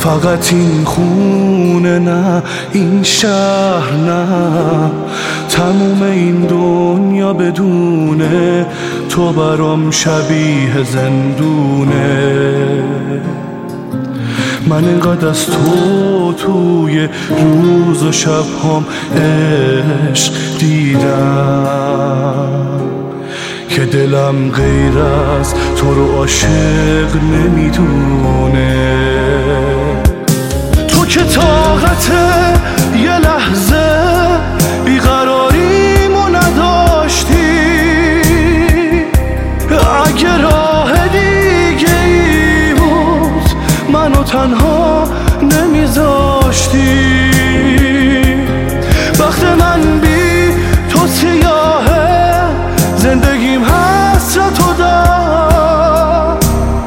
فقط این خونه نه، این شهر نه، تموم این دنیا بدونه تو برام شبیه زندونه. من اینقدر از تو توی روز و شب‌هام عشق دیدم که دلم غیر از تو رو عاشق نمیدونه. تو که طاقت یه لحظه بیقراریمو نداشتی، اگه راه دیگه ای بود منو تنها نمیذاشتی. وقت من بی تو سیاهه، زندگیم حسرت و دار،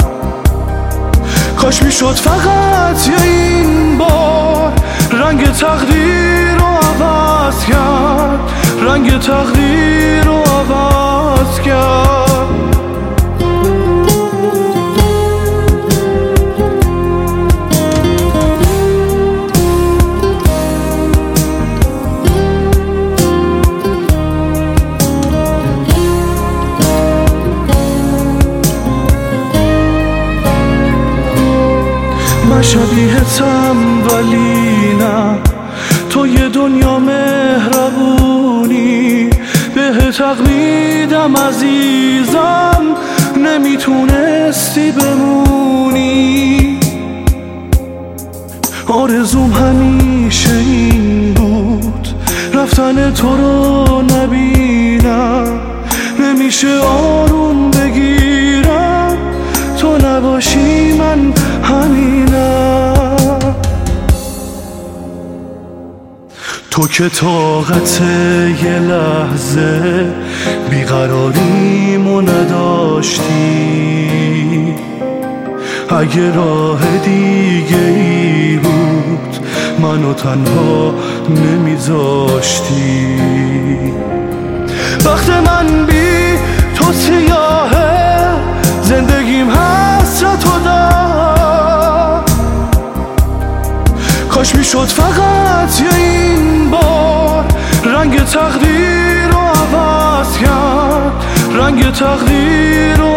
کاش میشد فقط یه این بار رنگ تقدیر رو عوض کرد، رنگ تقدیر رو عوض کرد. من شبیهتم ولی نه، تو یه دنیا مهربونی به تقلیدم عزیزم، نمیتونستی بمونی. آرزوم همیشه این بود رفتن تو رو نبینم، نمیشه آروم بگیرم تو نباشی من همینم. تو که طاقت یه لحظه بیقراریمو نداشتی، اگه راه دیگه ای بود منو تنها نمیذاشتی. وقت من بی تو سیاهه، زندگیم حسرت و دار، کاش میشد فقط یه این بار رنگ تقدیر رو عوض کرد، رنگ تقدیر رو